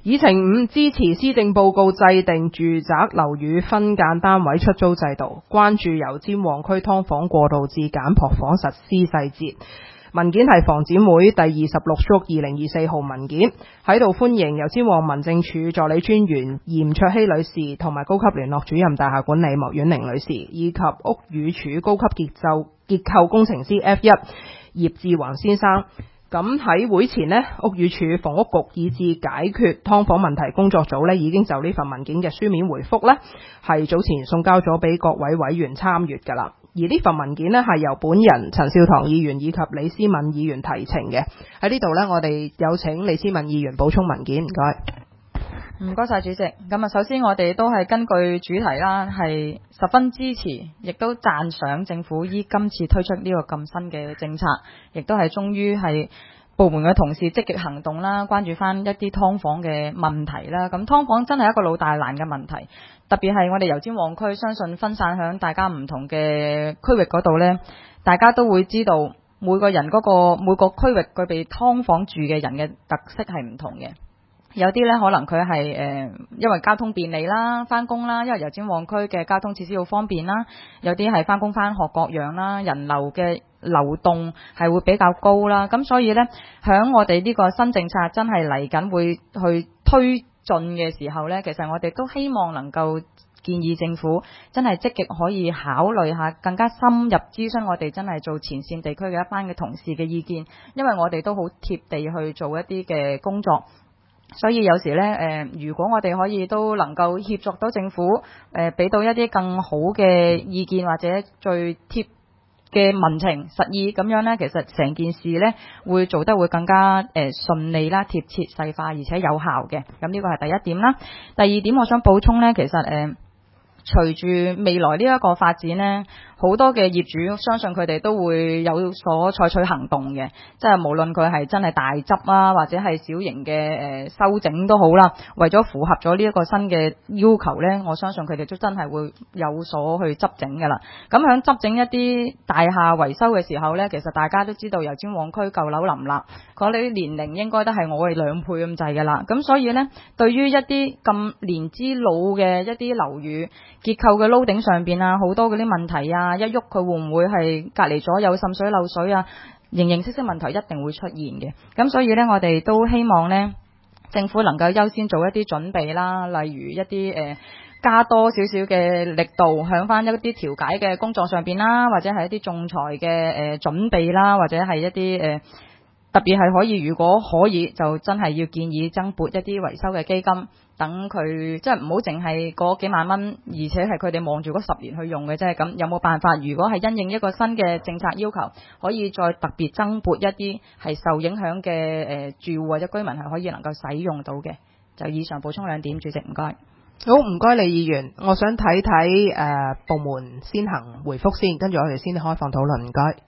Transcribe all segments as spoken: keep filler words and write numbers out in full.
議程五，支持施政報告制定住宅樓宇分間單位出租制度，關注油尖旺區劏房過渡至簡樸房實施細節。文件係房展會第二十六束二零二四號文件，喺度歡迎油尖旺民政處助理專員嚴卓希女士同埋高級聯絡主任大廈管理莫婉玲女士，以及屋宇署高級結構結構工程師 F 一葉志宏先生。咁喺會前呢，屋宇署、房屋局以至解決劏房問題工作組呢已經就呢份文件嘅書面回覆呢係早前送交咗俾各位委員參閱㗎啦。而呢份文件呢係由本人陳少棠議員以及李思敏議員提呈嘅。喺呢度呢，我哋有請李思敏議員補充文件，唔該。 唔該晒主席。咁啊，首先我哋都係根據主題啦，係十分支持，亦都讚賞政府依今次推出呢個咁新嘅政策，亦都係終於係部門嘅同事積極行動啦，關注翻一啲劏房嘅問題啦。咁劏房真係一個老大難嘅問題，特別係我哋油尖旺區，相信分散響大家唔同嘅區域嗰度呢，大家都會知道每個人嗰個每個區域具備劏房住嘅人嘅特色係唔同嘅。有啲咧可能佢係誒因為交通便利啦，翻工啦，因為油尖旺區嘅交通設施好方便啦。有啲係翻工翻學各樣啦，人流嘅流動係會比較高啦。咁所以咧，響我哋呢個新政策真係嚟緊會去推進嘅時候咧，其實我哋都希望能夠建議政府真係積極可以考慮下，更加深入諮詢我哋真係做前線地區嘅一班嘅同事嘅意見，因為我哋都好貼地去做一啲嘅工作。所以有時呢，誒、呃，如果我哋可以都能夠協助到政府，誒、呃，俾到一啲更好嘅意見或者最貼嘅民情實意咁樣呢，其實成件事呢會做得會更加誒、呃、順利啦、貼切、細化而且有效嘅。咁呢個係第一點啦。第二點我想補充呢，其實誒。呃隨住未來呢一個發展呢，好多嘅業主相信佢哋都會有所採取行動嘅，即係無論佢係真係大執啊，或者係小型嘅誒修整都好啦，為咗符合咗呢一個新嘅要求呢，我相信佢哋都真係會有所去執整㗎啦。咁響執整一啲大廈維修嘅時候呢，其實大家都知道油尖旺區舊樓林立，嗰啲年齡應該都係我哋兩倍咁滯㗎啦。咁所以呢，對於一啲咁年資老嘅一啲樓宇，結構嘅撈頂上邊啊，好多嗰啲問題啊，一喐佢會唔會係隔離咗有滲水漏水啊，形形色色問題一定會出現嘅。咁所以呢，我哋都希望呢，政府能夠優先做一啲準備啦，例如一啲誒、呃、加多少少嘅力度響翻一啲調解嘅工作上邊啦，或者係一啲仲裁嘅誒、呃、準備啦，或者係一啲誒、呃、特別係可以，如果可以就真係要建議增撥一啲維修嘅基金。等佢即係唔好淨係嗰幾萬蚊，而且係佢哋望住嗰十年去用嘅啫。咁有冇辦法？如果係因應一個新嘅政策要求，可以再特別增撥一啲係受影響嘅誒、呃、住戶或者居民係可以能夠使用到嘅。就以上補充兩點，主席唔該。 好，唔該李議員，我想睇睇誒部門先行回覆先，跟住我哋先開放討論。唔該。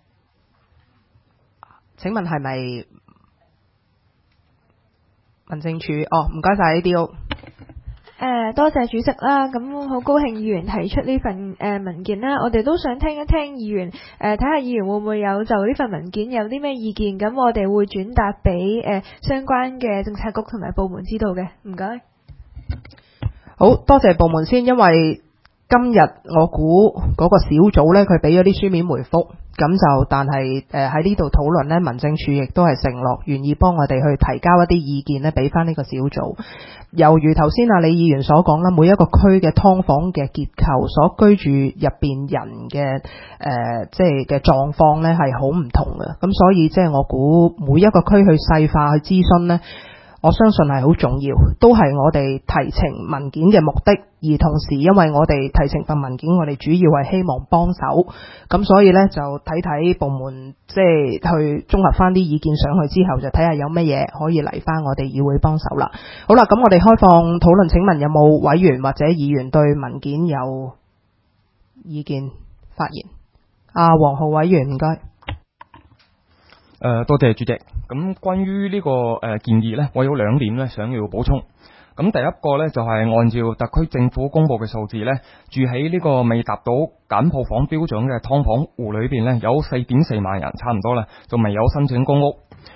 請問係咪民政處？哦，唔該晒呢啲。 誒、呃，多謝主席啦，咁好高興議員提出呢份誒、呃、文件啦，我哋都想聽一聽議員誒，睇下議員會唔會有就呢份文件有啲咩意見，咁我哋會轉達俾誒相關嘅政策局同埋部門知道嘅，唔該。 好多謝部門先，因為今日我估嗰個小組呢，佢俾咗啲書面回覆，咁就但係誒喺呢度討論呢，民政處亦都係承諾願意幫我哋去提交一啲意見呢，俾翻呢個小組。猶如頭先阿李議員所講啦，每一個區嘅劏房嘅結構，所居住入邊人嘅誒、呃、即係嘅狀況呢係好唔同嘅，咁所以即係我估每一個區去細化去諮詢呢，我相信係好重要，都係我哋提呈文件嘅目的。而同時因為我哋提呈份文件，我哋主要係希望幫手，咁所以呢，就睇睇部門即係去綜合翻啲意見上去之後，就睇下有乜嘢可以嚟翻我哋議會幫手啦。好啦，咁我哋開放討論，請問有冇委員或者議員對文件有意見發言？阿黃浩委員，唔該。 誒、呃，多謝主席。咁關於呢、這個誒、呃、建議呢，我有兩點呢想要補充。咁第一個呢，就係、是、按照特區政府公布嘅數字呢，住喺呢個未達到簡樸房標準嘅劏房戶裏邊呢，有四點四萬人，差唔多啦，就未有申請公屋。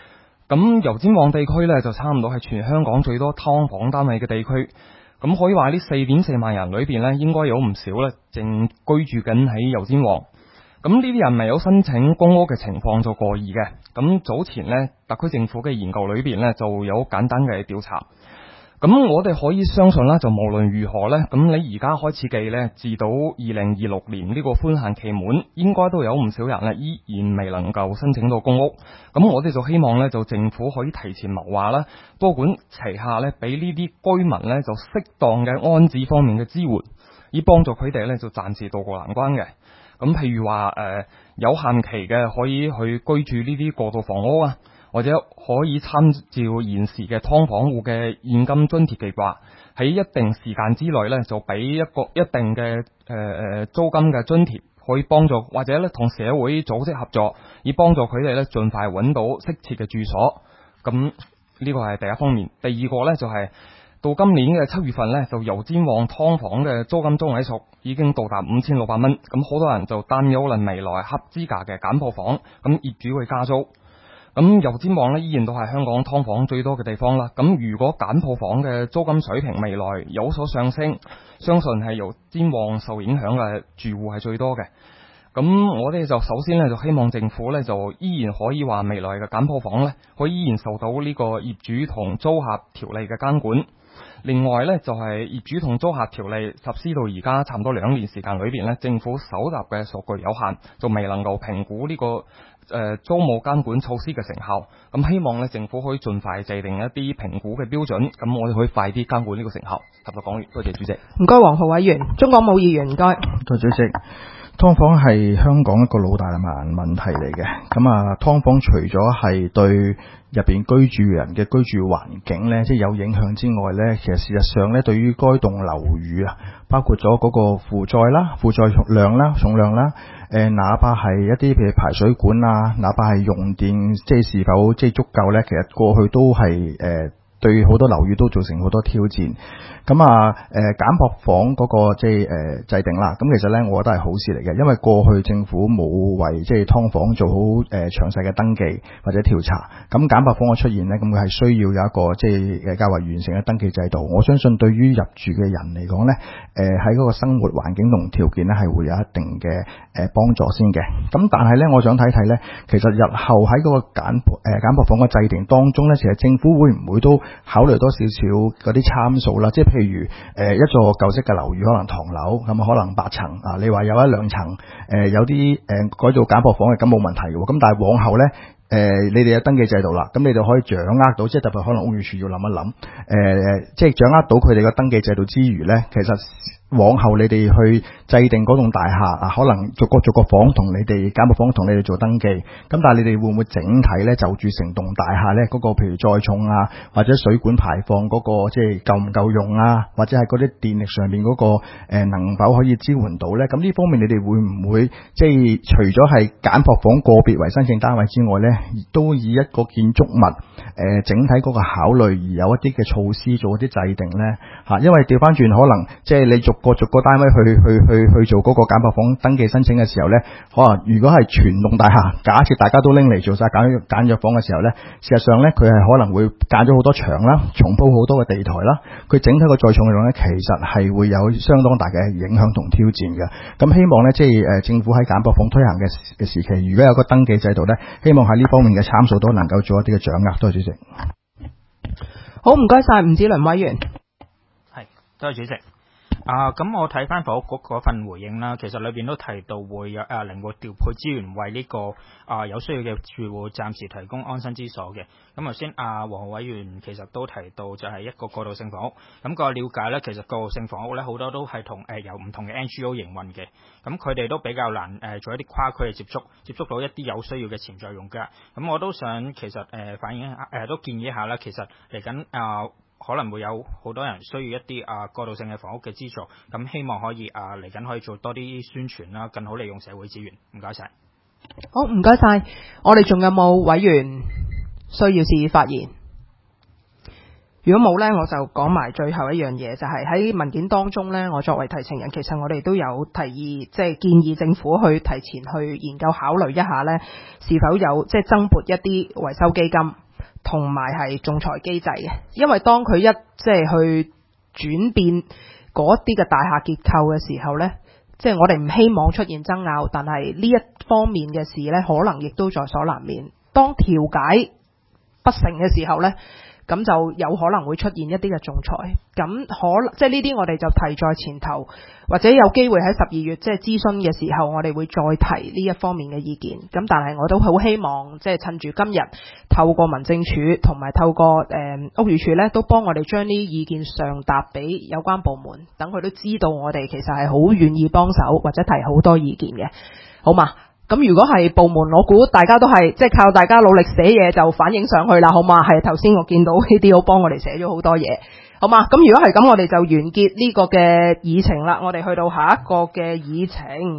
咁油尖旺地區呢，就差唔多係全香港最多劏房單位嘅地區。咁可以話呢四點四萬人裏邊呢，應該有唔少呢正居住緊喺油尖旺。咁呢啲人未有申請公屋嘅情況就過二嘅。咁早前呢，特區政府嘅研究裏邊呢，就有簡單嘅調查。咁我哋可以相信啦，就無論如何呢，咁你而家開始計呢，至到二零二六年呢個寬限期滿，應該都有唔少人呢依然未能夠申請到公屋。咁我哋就希望呢，就政府可以提前謀劃啦，多管齊下呢，俾呢啲居民呢，就適當嘅安置方面嘅支援，以幫助佢哋呢，就暫時渡過難關嘅。咁譬如話誒、呃、有限期嘅可以去居住呢啲過渡房屋啊，或者可以參照現時嘅劏房戶嘅現金津貼計劃，喺一定時間之內呢，就俾一個一定嘅誒誒租金嘅津貼，可以幫助或者咧同社會組織合作，以幫助佢哋咧盡快揾到適切嘅住所。咁呢個係第一方面。第二個呢，就係、是、到今年嘅七月份呢，就油尖旺劏房嘅租金中位數已經到達五千六百蚊。咁好多人就擔憂啦，未來合資格嘅簡鋪房，咁業主會加租。咁油尖旺呢，依然都係香港劏房最多嘅地方啦。咁如果簡鋪房嘅租金水平未來有所上升，相信係油尖旺受影響嘅住戶係最多嘅。咁我哋就首先呢，就希望政府呢，就依然可以話未來嘅簡鋪房呢，可以依然受到呢個業主同租客條例嘅監管。另外呢，就係、是、業主同租客條例實施到而家差唔多兩年時間裏邊呢，政府搜集嘅數據有限，就未能夠評估呢、這個。誒、呃，租務監管措施嘅成效，咁希望咧政府可以盡快制定一啲評估嘅標準，咁我哋可以快啲監管呢個成效。合作講完，多謝主席。 唔該，黃浩委員，中港冇議員，唔該。 多謝主席。劏房係香港一個老大難問題嚟嘅，咁啊，劏房除咗係對入邊居住人嘅居住環境呢，即係有影響之外呢，其實事實上呢，對於該棟樓宇啊，包括咗嗰個負載啦、負載量啦、重量啦，誒、呃，哪怕係一啲譬如排水管啊，哪怕係用電，即係是否即係足夠呢，其實過去都係誒。呃對好多樓宇都造成好多挑戰，咁啊誒、呃、簡樸房嗰、那個即係誒、呃、制定啦，咁其實咧我覺得係好事嚟嘅，因為過去政府冇為即係劏房做好誒、呃、詳細嘅登記或者調查，咁簡樸房嘅出現咧，咁佢係需要有一個即係誒較為完善嘅登記制度。我相信對於入住嘅人嚟講咧，誒喺嗰個生活環境同條件咧係會有一定嘅誒幫助先嘅。咁但係咧，我想睇睇咧，其實日後喺嗰個簡誒、呃、簡樸房嘅制定當中咧，其實政府會唔會都考慮多少少嗰啲參數啦，即係譬如誒、呃、一座舊式嘅樓宇可能唐樓咁啊，可能八層啊，你話有一兩層誒、呃、有啲誒、呃、改造簡樸房嘅，咁冇問題嘅喎。咁但係往後咧誒、呃、你哋有登記制度啦，咁你哋可以掌握到，即係特別可能屋宇署要諗一諗誒、呃，即係掌握到佢哋嘅登記制度之餘咧，其實往後你哋去制定嗰棟大廈啊，可能逐個逐個房同你哋簡樸房同你哋做登記，咁但係你哋會唔會整體咧就住成棟大廈咧嗰個譬如載重啊，或者水管排放嗰、那個即係夠唔夠用啊，或者係嗰啲電力上面嗰、那個誒、呃、能否可以支援到咧？咁呢方面你哋會唔會即係除咗係簡樸房個別為申請單位之外咧，都以一個建築物誒、呃、整體嗰個考慮而有一啲嘅措施做一啲制定咧嚇？因為調翻轉可能即係你逐個逐個單位去去去去做嗰個簡樸房登記申請嘅時候呢，可能如果係全棟大廈，假設大家都拎嚟做晒簡簡約房嘅時候呢，事實上呢，佢係可能會間咗好多牆啦，重鋪好多嘅地台啦，佢整體個載重量呢，其實係會有相當大嘅影響同挑戰嘅。咁希望呢，即係誒政府喺簡樸房推行嘅嘅時期，如果有個登記制度呢，希望喺呢方面嘅參數都能夠做一啲嘅掌握。多謝主席。 好，唔該晒，吳子倫委員。 係，多謝主席。啊，咁我睇翻房屋局嗰份回應啦，其實裏邊都提到會有誒靈活調配資源，為呢、這個啊有需要嘅住戶暫時提供安身之所嘅。咁頭先啊黃浩委員其實都提到就係一個過渡性房屋。咁個了解咧，其實過渡性房屋咧好多都係同誒由唔同嘅 N G O 營運嘅，咁佢哋都比較難誒、呃、做一啲跨區嘅接觸，接觸到一啲有需要嘅潛在用家。咁我都想其實誒、呃、反映誒、呃、都建議一下啦，其實嚟緊啊。可能會有好多人需要一啲啊過渡性嘅房屋嘅資助，咁希望可以啊嚟緊可以做多啲宣傳啦，更好利用社會資源。唔該晒。 好，唔該晒。我哋仲有冇委員需要示意發言？如果冇呢，我就講埋最後一樣嘢，就係、是、喺文件當中呢，我作為提呈人，其實我哋都有提議，即係建議政府去提前去研究考慮一下呢，是否有即係增撥一啲維修基金。 同埋係仲裁機制嘅，因為當佢一即係去轉變嗰啲嘅大廈結構嘅時候呢，即係我哋唔希望出現爭拗，但係呢一方面嘅事呢，可能亦都在所難免。當調解不成嘅時候呢，咁就有可能會出現一啲嘅仲裁，咁可能即係呢啲我哋就提在前頭，或者有機會喺十二月即係諮詢嘅時候，我哋會再提呢一方面嘅意見。咁但係我都好希望即係趁住今日透過民政處同埋透過誒、呃、屋宇署呢，都幫我哋將呢啲意見上達俾有關部門，等佢都知道我哋其實係好願意幫手或者提好多意見嘅，好嘛？咁如果係部門，我估大家都係即係靠大家努力寫嘢就反映上去啦，好嘛？係頭先我見到呢啲好幫我哋寫咗好多嘢，好嘛？咁如果係咁，我哋就完結呢個嘅議程啦，我哋去到下一個嘅議程。